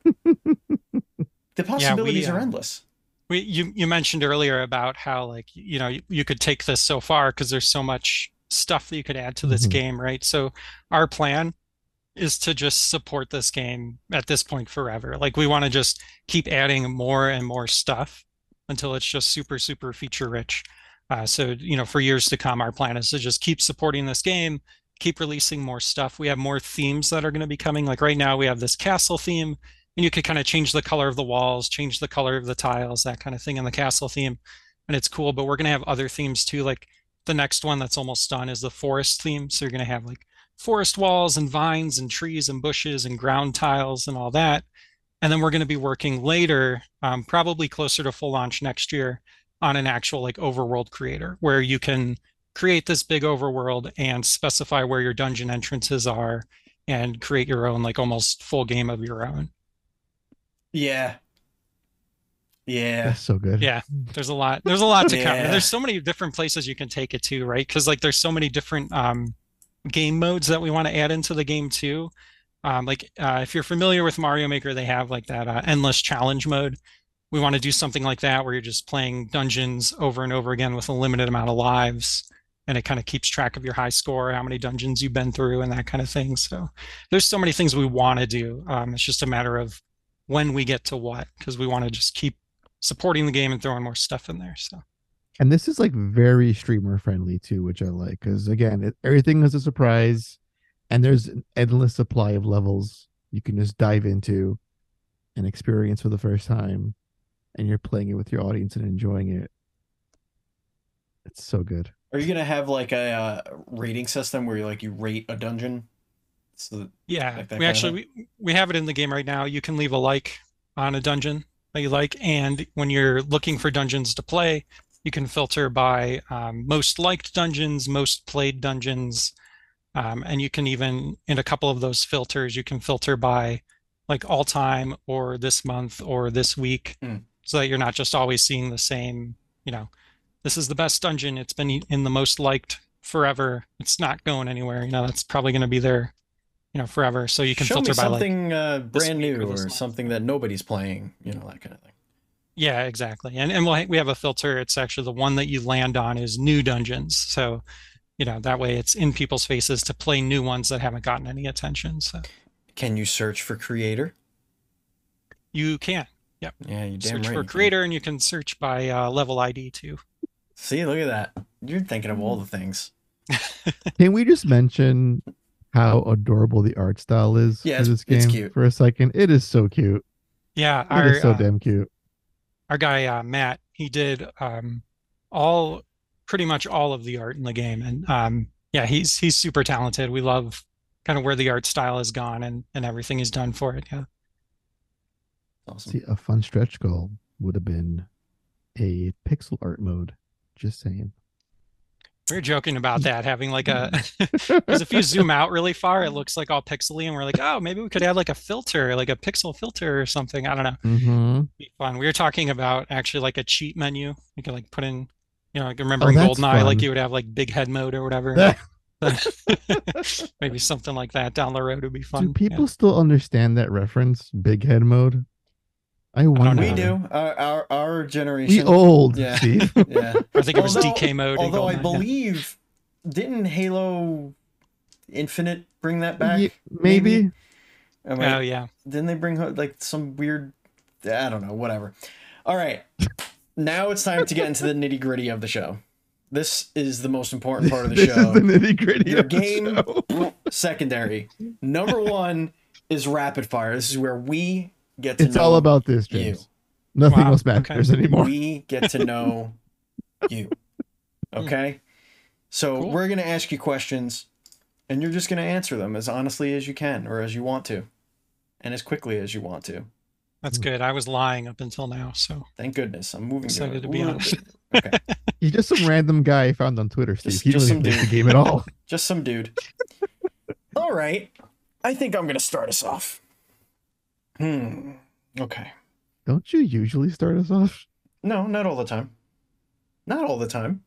The possibilities are endless. You mentioned earlier about how like you could take this so far because there's so much stuff that you could add to this game, right? So our plan is to just support this game at this point forever. Like we want to just keep adding more and more stuff until it's just super, super feature rich. So, for years to come, our plan is to just keep supporting this game, keep releasing more stuff. We have more themes that are going to be coming. Like right now we have this castle theme, and you could kind of change the color of the walls, change the color of the tiles, that kind of thing in the castle theme. And it's cool, but we're going to have other themes too. Like the next one that's almost done is the forest theme. So you're going to have like forest walls and vines and trees and bushes and ground tiles and all that. And then we're going to be working later, probably closer to full launch next year, on an actual like overworld creator where you can create this big overworld and specify where your dungeon entrances are and create your own like almost full game of your own. Yeah. That's so good. Yeah, there's a lot to cover. There's so many different places you can take it to, right? Because like there's so many different game modes that we want to add into the game too. If you're familiar with Mario Maker, they have like that endless challenge mode. We want to do something like that where you're just playing dungeons over and over again with a limited amount of lives, and it kind of keeps track of your high score, how many dungeons you've been through, and that kind of thing. So there's so many things we want to do. It's just a matter of when we get to what, because we want to just keep supporting the game and throwing more stuff in there. So. And this is like very streamer friendly too, which I like, because again, everything is a surprise, and there's an endless supply of levels you can just dive into and experience for the first time, and you're playing it with your audience and enjoying it. It's so good. Are you gonna have like a rating system where you rate a dungeon? So we actually we have it in the game right now. You can leave a like on a dungeon, that you like. And when you're looking for dungeons to play, you can filter by most liked dungeons, most played dungeons, and you can even, in a couple of those filters, you can filter by like all time or this month or this week, so that you're not just always seeing the same, this is the best dungeon. It's been in the most liked forever. It's not going anywhere. That's probably going to be there, forever. So you can Show filter me by like something brand week new or this or month. something that nobody's playing, that kind of thing. Yeah, exactly. And we have a filter. It's actually the one that you land on is new dungeons. So, that way it's in people's faces to play new ones that haven't gotten any attention. So Can you search for creator? you can. Yep. Yeah, you damn Search right for you can. creator, and you can search by level ID too. See, look at that. You're thinking of all the things. Can we just mention how adorable the art style is Yeah, for this it's game cute. for a second? It is so cute. Yeah, It is so damn cute. our guy Matt, he did pretty much all of the art in the game, and yeah, he's super talented. We love kind of where the art style has gone and everything he's done for it. Yeah. Awesome. See, a fun stretch goal would have been a pixel art mode. Just saying. We were joking about that, having like because if you zoom out really far, it looks like all pixely, and we're like, oh, maybe we could add like a filter, like a pixel filter or something. I don't know. Mm-hmm. Be fun. We were talking about actually like a cheat menu. You could like put in, like remember in that's GoldenEye, like fun. you would have like big head mode or whatever. Maybe something like that down the road would be fun. Do people still understand that reference, big head mode? I wonder. We do. Our generation. We old, Yeah. Steve. Yeah. I think it was DK mode. in Although I GoldenEye, yeah. believe, didn't Halo Infinite bring that back? Maybe. I mean, Oh yeah. Didn't they bring like some weird? I don't know. Whatever. All right. Now it's time to get into the nitty gritty of the show. This is the most important part of the This show. is the nitty gritty Your of the game, show. secondary. Number one is rapid fire. This is where we get to It's know all about this, James. Nothing Wow, else matters anymore. We get to know you. Okay? So Cool. we're going to ask you questions, and you're just going to answer them as honestly as you can or as you want to, and as quickly as you want to. That's good. I was lying up until now, so Thank goodness. I'm moving excited to a be little honest. bit. Okay. He's just some random guy I found on Twitter, Steve. Just- He just doesn't some even play the dude. game at all. Just some dude. All right. I think I'm going to start us off. Okay. Don't you usually start us off? No, not all the time. Not all the time.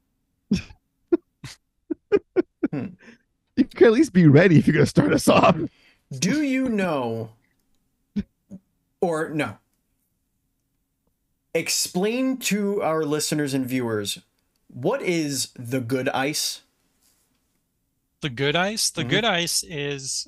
You can at least be ready if you're going to start us off. Do you know, or no, explain to our listeners and viewers, what is the good ice? The good ice. The Mhm. good ice is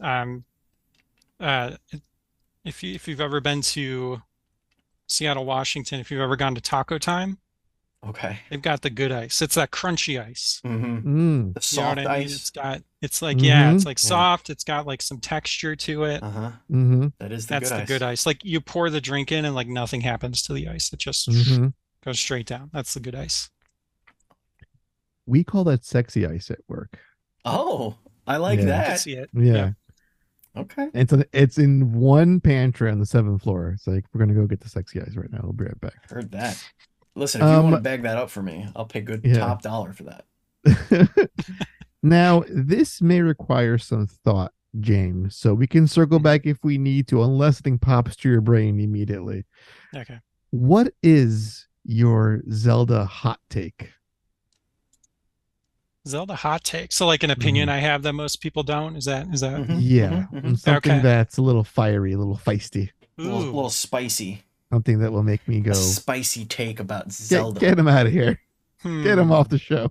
if you've ever been to Seattle, Washington, if you've ever gone to Taco Time, Okay. they've got the good ice. It's that crunchy ice. The Mm. You know soft what I mean? ice. It's like, yeah, it's Mhm. like Yeah. soft. It's got like some texture to it. Uh-huh. Mm-hmm. That is the That's good the ice. good ice. Like you pour the drink in and like nothing happens to the ice. It just Mm-hmm. goes straight down. That's the good ice. We call that sexy ice at work. Oh, I like Yeah. I can that. see it. Yeah. Okay. It's in one pantry on the 7th floor. It's like, we're going to go get the sexy ice right now. We'll be right back. Heard that. Listen, if you want to Um, bag that up for me, I'll pay good Yeah. top dollar for that. Now, this may require some thought, James, so we can circle back if we need to, unless something pops to your brain immediately. Okay. What is your Zelda hot take? Zelda hot take. So like an opinion Mm-hmm. I have that most people don't. Is that Mhm, Yeah, mhm, mhm. and something Okay. that's a little fiery, a little feisty, A ooh. little spicy. something that will make me go, A spicy take about get, Zelda. get him out of here, get him Hmm. off the show.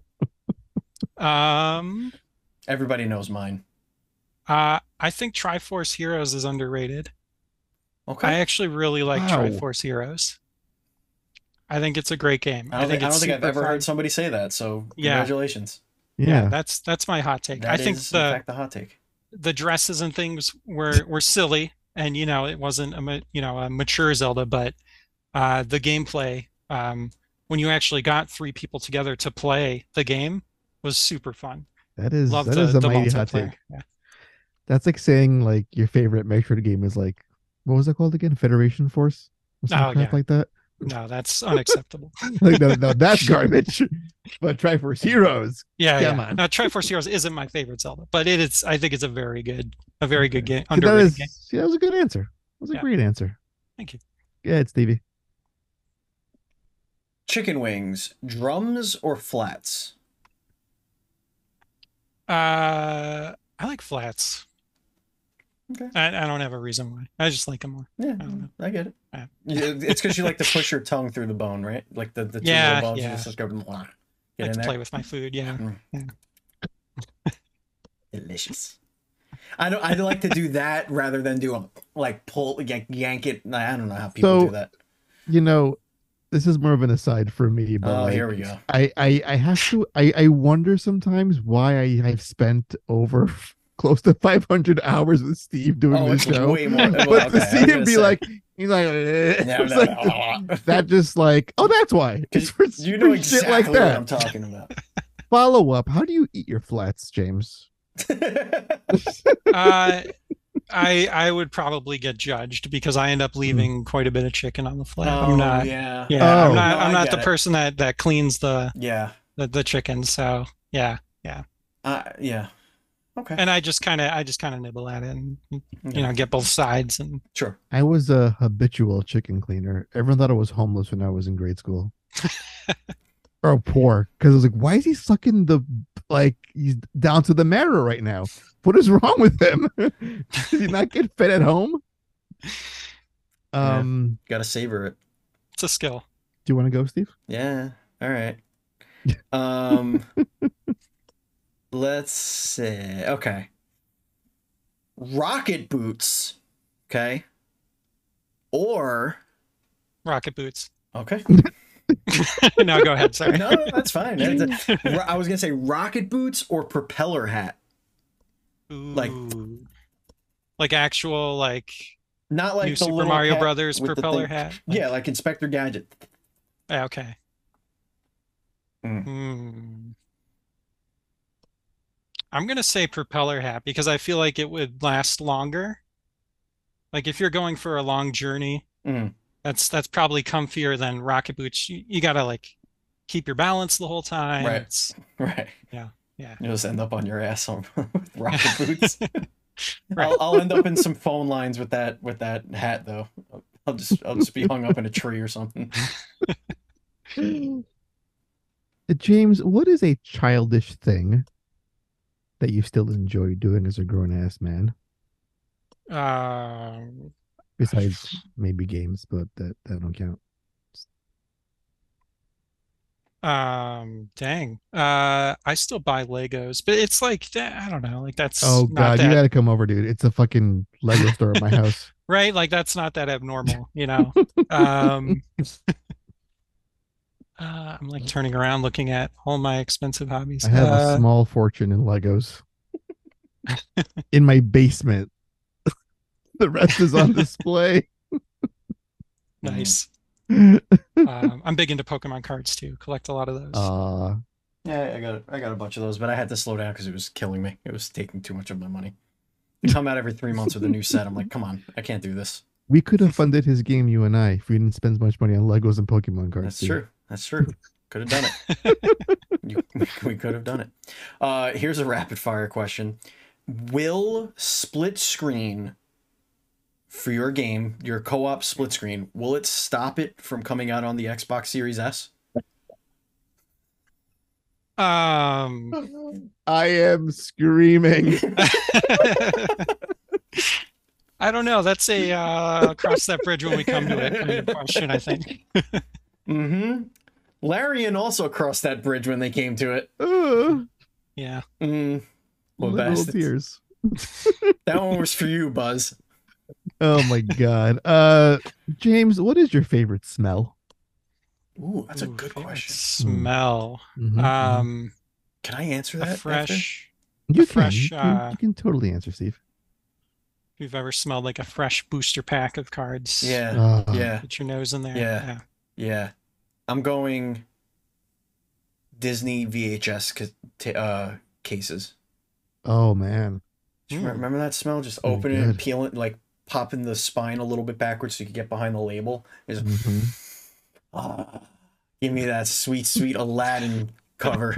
Everybody knows mine. I think Triforce Heroes is underrated. Okay. I actually really like Wow. Triforce Heroes. I think it's a great game. I don't think it's I've super ever fun. heard somebody say that. So Yeah. congratulations. Yeah, That's my hot take. That I think is, in fact, the hot take. the dresses and things were silly, and it wasn't a mature Zelda, but the gameplay when you actually got three people together to play the game was super fun. that is Love that the is a mighty hot multiplayer. take. Yeah. That's like saying like your favorite Metroid game is like, what was it called again? Federation Force? some Oh, crap yeah. like that. No, that's unacceptable. Like no, that's garbage. But Triforce Heroes, Yeah, come yeah. on. Now, Triforce Heroes isn't my favorite Zelda, but it is. I think it's a very good Okay. game, See, that underrated game. is, that was a good answer. That was a Yeah. great answer. Thank you. Yeah, it's Stevie. Chicken wings, drums or flats? I like flats. Okay. I don't have a reason why. I just like them more. Yeah, I don't know. I get it. Yeah. It's because you like to push your tongue through the bone, right? Like the two Yeah, little bones. yeah. You just go, "Mwah," I get like in to there. play with my food. Yeah. Delicious. I like to do that rather than do like pull yank it. I don't know how people So, do that. You know, this is more of an aside for me, but Oh, like, here we go. I have to I wonder sometimes why I've spent over close to 500 hours with Steve doing Oh, this it's show. way more. Well, But okay, to I see was him gonna be say. like, he's like, No, it's no, like, no. that just like, oh, that's why. It's for, You know for shit exactly like what that. I'm talking about. Follow up. How do you eat your flats, James? I would probably get judged because I end up leaving quite a bit of chicken on the flat. I'm Oh, not. yeah. Yeah, Oh. I'm not. No, I'm I not get the it. person that cleans Yeah. the chicken. So yeah, Yeah. Okay. and I just kind of nibble at it and Yeah. get both sides and Sure. I was a habitual chicken cleaner. Everyone thought I was homeless when I was in grade school. Or poor. Because I was like, why is he sucking he's down to the marrow right now? What is wrong with him? Did he not get fed at home? Yeah. Do Gotta savor it. it's a skill. you want to go, Steve? Yeah. All right. Let's see. Okay. Rocket boots. Okay. Or Rocket boots. okay. No, go ahead. Sorry. No, that's fine. I was gonna say rocket boots or propeller hat. Like- Ooh. Like actual Not like new the Super little Mario hat Brothers with the propeller thing. hat. Yeah, like Inspector Gadget. Yeah, okay. Mm. Hmm. I'm gonna say propeller hat because I feel like it would last longer. Like if you're going for a long journey, Mm. that's probably comfier than rocket boots. You gotta keep your balance the whole time. Right. It's, Right. yeah. You'll just end up on your ass on with rocket boots. Right. I'll end up in some phone lines with that hat though. I'll just be hung up in a tree or something. James, what is a childish thing that you still enjoy doing as a grown ass man? Besides maybe games, but that don't count. Dang. I still buy Legos, but it's like I don't know, like that's Oh not God, that, you gotta come over, dude. It's a fucking Lego store at my house. right? Like that's not that abnormal, Um, I'm like turning around looking at all my expensive hobbies. I have a small fortune in Legos in my basement. The rest is on display. Nice. I'm big into Pokemon cards too. Collect a lot of those. Yeah, I got a bunch of those, but I had to slow down because it was killing me. It was taking too much of my money. They come out every 3 months with a new set. I'm like, come on, I can't do this. We could have funded his game, you and I, if we didn't spend as much money on Legos and Pokemon cards. That's dude. true. That's true. Could have done it. We could have done it. Here's a rapid fire question. Will split screen for your game, your co-op split screen, will it stop it from coming out on the Xbox Series S? I am screaming. I don't know. That's a cross that bridge when we come to it kind of question, I think. Mm-hmm. Larian also crossed that bridge when they came to it. Yeah. Well, Little bastards. tears. That one was for you, Buzz. Oh my God. James, what is your favorite smell? Ooh, that's a Ooh, good favorite question. Smell. Mhm, Can I answer that? A after? fresh. You can. fresh, You can totally answer, Steve. If you've ever smelled like a fresh booster pack of cards. Yeah. Ah. Yeah. Get your nose in there. Yeah. Yeah. I'm going Disney VHS cases. Oh man. Do you remember that smell? Just Very opening it and good. peeling, like popping the spine a little bit backwards so you could get behind the label. Is give me that sweet, sweet Aladdin cover.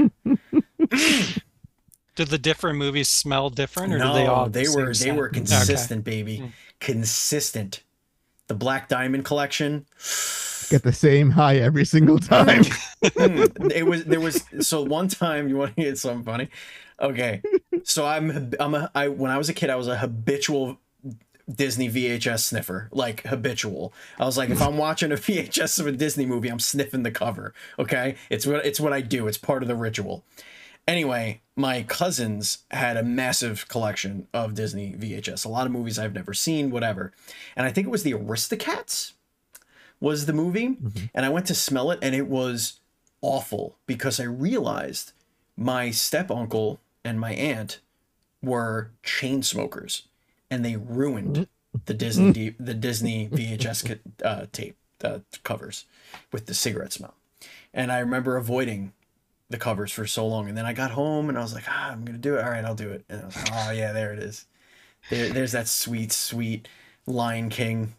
Did the different movies smell different, or No, did they all they were consistent, baby. Mm. Consistent. The Black Diamond collection. Get the same high every single time. There was so one time, you want to hear something funny? Okay. So when I was a kid, I was a habitual Disney VHS sniffer, like habitual. I was like, if I'm watching a VHS of a Disney movie, I'm sniffing the cover. Okay. It's what I do. It's part of the ritual. Anyway, my cousins had a massive collection of Disney VHS, a lot of movies I've never seen, whatever. And I think it was the Aristocats was the movie. And I went to smell it and it was awful because I realized my step uncle and my aunt were chain smokers and they ruined the Disney VHS tape covers with the cigarette smell. And I remember avoiding the covers for so long, and then I got home and I was like, I'm gonna do it. All right, I'll do it. And I was like, oh yeah, there it is. There's that sweet, sweet Lion King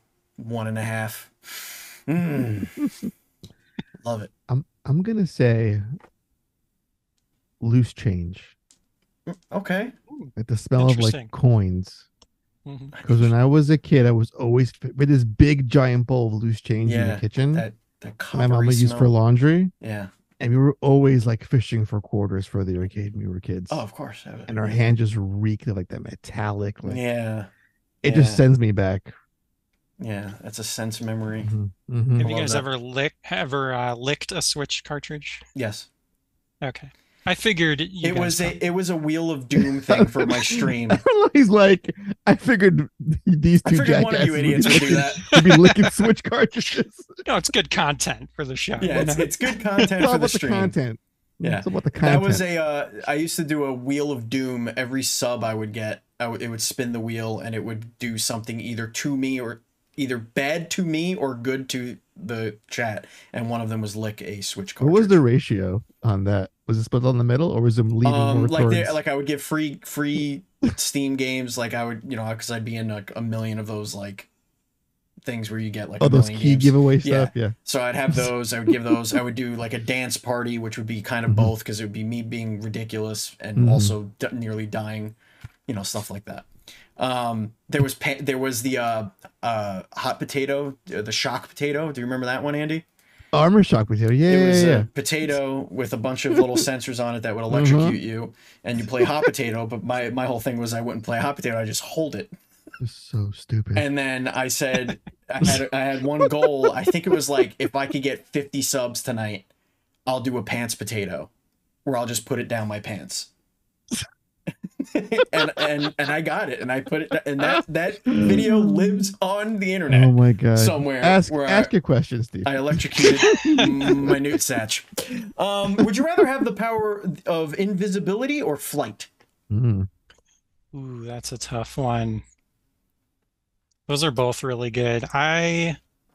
1.5. Love it. I'm gonna say loose change. Okay. Like the smell of like Interesting. coins. Mhm. Because when I was a kid, I was always with this big giant bowl of loose change in Yeah, the kitchen. That My mama coppery used for smell. laundry. Yeah. And we were always like fishing for quarters for the arcade when we were kids. Oh, of course. And our hand just reeked of like that metallic. Like, Yeah. it just yeah. sends me back. Yeah. That's a sense memory. Mhm, Have mhm. you love guys that. ever licked a Switch cartridge? Yes. Okay, I figured you It guys was a Wheel of Doom thing for my stream. He's like, I figured these I two figured one of you idiots would do that. to be licking Switch cartridges. No, it's good content for the show. Yeah, you know? it's good It's content all for the about the stream. content. Yeah. It's about the That content. was I used to do a Wheel of Doom. Every sub I would get, it would spin the wheel and it would do something either to me or either bad to me or good to the chat. And one of them was lick a Switch What cartridge. was the ratio on that? Was it split on the middle, or was it leaning more towards? like I would give free Steam games. Like I would, because I'd be in like a million of those like things where you get like Oh, a those million key games. giveaway stuff. Yeah. So I'd have those. I would give those. I would do like a dance party, which would be kind of Mhm. both because it would be me being ridiculous and Mhm. also nearly dying, stuff like that. There was the hot potato, the shock potato. Do you remember that one, Andy? Armor shock potato. Yeah, It was yeah, yeah. a potato with a bunch of little sensors on it that would electrocute you, and you play hot potato. But my whole thing was I wouldn't play hot potato. I just hold it. It's so stupid. And then I said I had one goal. I think it was like if I could get 50 subs tonight, I'll do a pants potato, where I'll just put it down my pants. and I got it, and I put it, and that video lives on the internet. Oh my god. somewhere Ask where your question, Steve. I electrocuted my newt satch. Would you rather have the power of invisibility or flight? Mm. Ooh, that's a tough one. Those are both really good. I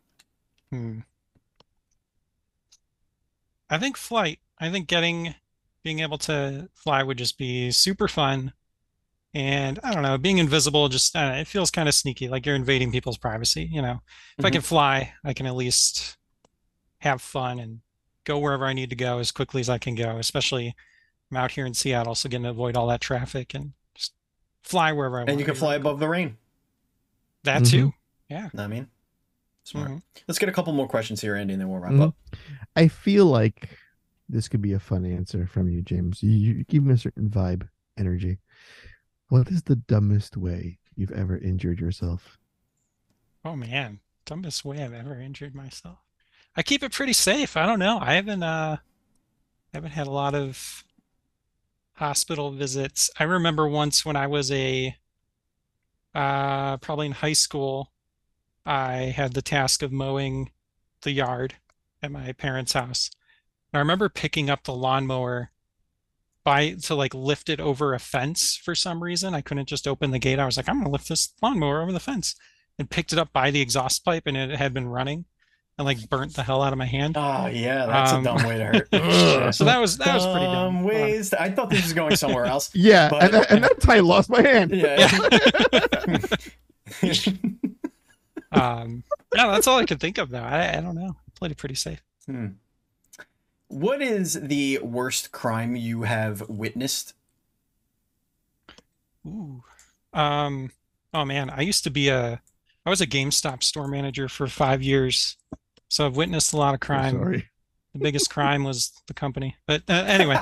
think flight. I think being able to fly would just be super fun. And I don't know, being invisible just it feels kind of sneaky, like you're invading people's privacy, If I Mhm. can fly, I can at least have fun and go wherever I need to go as quickly as I can go, especially I'm out here in Seattle, so getting to avoid all that traffic and just fly wherever I want. And you can fly above the rain. That too. Yeah. Know what I mean, smart. Mhm. Let's get a couple more questions here, Andy, and then we'll wrap Mhm. up. I feel like this could be a fun answer from you, James. You give me a certain vibe, energy. What is the dumbest way you've ever injured yourself? Oh man, dumbest way I've ever injured myself. I keep it pretty safe. I don't know. I haven't had a lot of hospital visits. I remember once when I was probably in high school, I had the task of mowing the yard at my parents' house. And I remember picking up the lawnmower to like lift it over a fence for some reason. I couldn't just open the gate. I was like, I'm gonna lift this lawnmower over the fence, and picked it up by the exhaust pipe, and it had been running and like burnt the hell out of my hand. Oh yeah, that's a Um, dumb way to hurt. So that was pretty dumb. Ways. I thought this was going somewhere else. Yeah, But- and that time I lost my hand. Yeah. Yeah, that's all I could think of though. I don't know. I played it pretty safe. Hmm. What is the worst crime you have witnessed? Ooh. Oh man, I was a GameStop store manager for 5 years. So I've witnessed a lot of So crime. sorry. The biggest crime was the company. But anyway,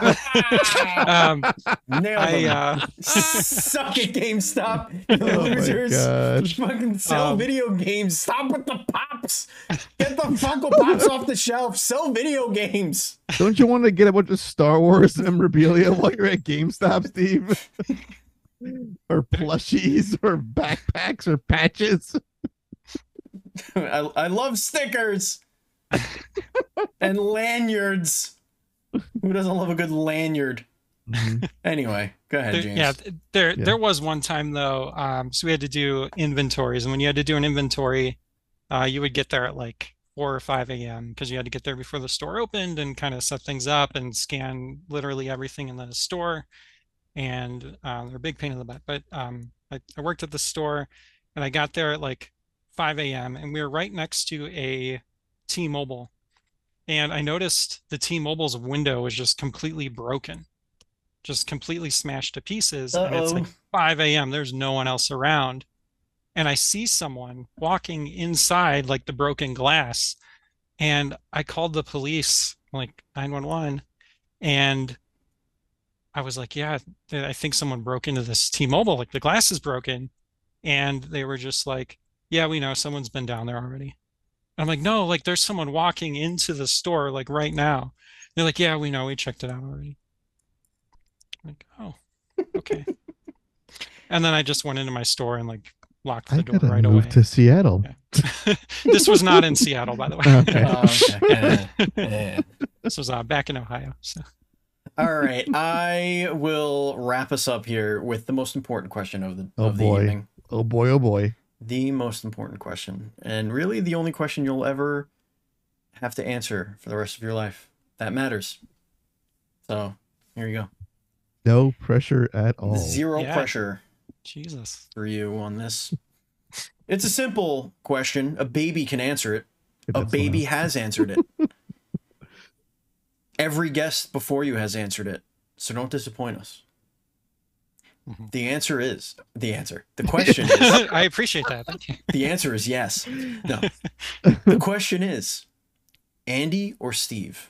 Nailed I them. Suck it, GameStop. You Oh my losers. god. Fucking sell Um, video games. Stop with the pops. Get the Funko Pops off the shelf. Sell video games. Don't you want to get a bunch of Star Wars memorabilia while you're at GameStop, Steve? Or plushies or backpacks or patches? I love stickers and lanyards. Who doesn't love a good lanyard? Mhm. Anyway, go ahead, James. yeah, there Yeah. there was one time though. So we had to do inventories, and when you had to do an inventory, you would get there at like 4 or 5 a.m. because you had to get there before the store opened and kind of set things up and scan literally everything in the store. And they're a big pain in the butt. But I worked at the store, and I got there at like 5 a.m. and we were right next to a T-Mobile, and I noticed the T-Mobile's window was just completely broken, just completely smashed to pieces. And it's like Uh-oh. 5 a.m. There's no one else around, and I see someone walking inside like the broken glass, and I called the police, like 911, and I was like, yeah, I think someone broke into this T-Mobile, like the glass is broken. And they were just like, yeah, we know someone's been down there already. I'm like, no, like there's someone walking into the store like right now. They're like, yeah, we know, we checked it out already. I'm like, oh, okay. And then I just went into my store and like locked the I door gotta right move away. to Seattle. Yeah. This was not in Seattle, by the way. Okay. Okay. This was back in Ohio. So All right, I will wrap us up here with the most important question of the Oh of the boy. evening. Oh boy, oh boy. The most important question, and really the only question you'll ever have to answer for the rest of your life. That matters. So here you go. No pressure at all. Zero Yeah. pressure Jesus. for you on this. It's a simple question. A baby can answer it. A That's baby loud. has answered it. Every guest before you has answered it. So don't disappoint us. Mhm. The answer is the question is I appreciate that. Thank you. the answer is yes. No. The question is Andy or Steve?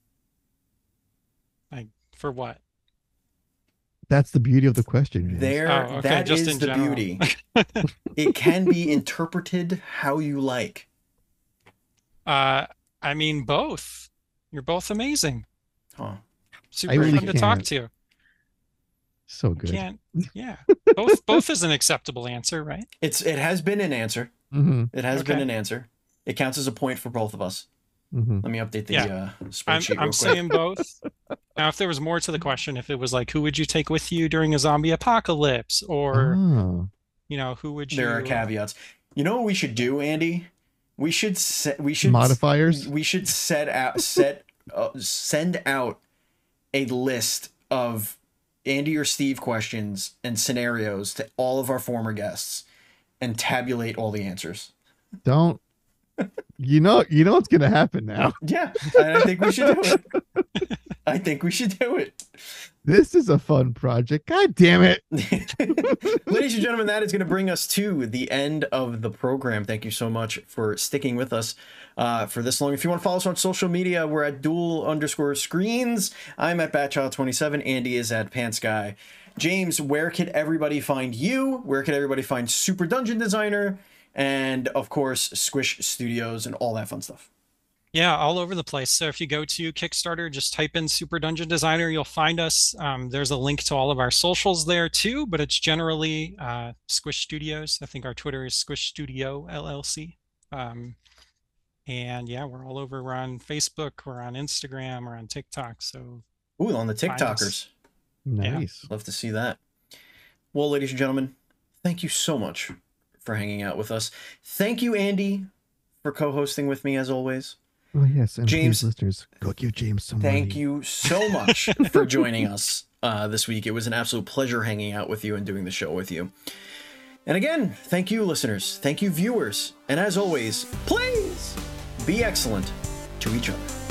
For what? That's the beauty of the question, James. There, Oh, okay, that just is in the general. beauty. It can be interpreted how you like. I mean, both. You're both amazing. Huh. Super really fun to talk can't. to. So good. Can't, yeah. Both is an acceptable answer, right? It has been an answer. Mm-hmm. It has been Okay. an answer. It counts as a point for both of us. Mm-hmm. Let me update the Yeah. spreadsheet real I'm quick. saying both. Now, if there was more to the question, if it was like, who would you take with you during a zombie apocalypse, or Oh. who would you? There are caveats. You know what we should do, Andy? We should Modifiers? We should send out a list of Andy or Steve questions and scenarios to all of our former guests and tabulate all the answers. Don't. You know what's gonna happen now. Yeah, I think we should do it. I think we should do it. This is a fun project. God damn it. Ladies and gentlemen, that is going to bring us to the end of the program. Thank you so much for sticking with us for this long. If you want to follow us on social media, we're at dual_screens. I'm at Batchild27. Andy is at PantsGuy. James, where could everybody find you? Where could everybody find Super Dungeon Designer? And of course, Squish Studios and all that fun stuff. Yeah, all over the place. So if you go to Kickstarter, just type in Super Dungeon Designer, you'll find us. There's a link to all of our socials there too, but it's generally Squish Studios. I think our Twitter is Squish Studio LLC. And yeah, we're all over. We're on Facebook, we're on Instagram, we're on TikTok. So Ooh, on the Find us. TikTokers. Nice. Love to see that. Well, ladies and gentlemen, thank you so much for hanging out with us. Thank you, Andy, for co-hosting with me as always. Oh yes, and James- please, listeners, go give James some Thank money. you so much for joining us this week. It was an absolute pleasure hanging out with you and doing the show with you. And again, thank you, listeners. Thank you, viewers. And as always, please be excellent to each other.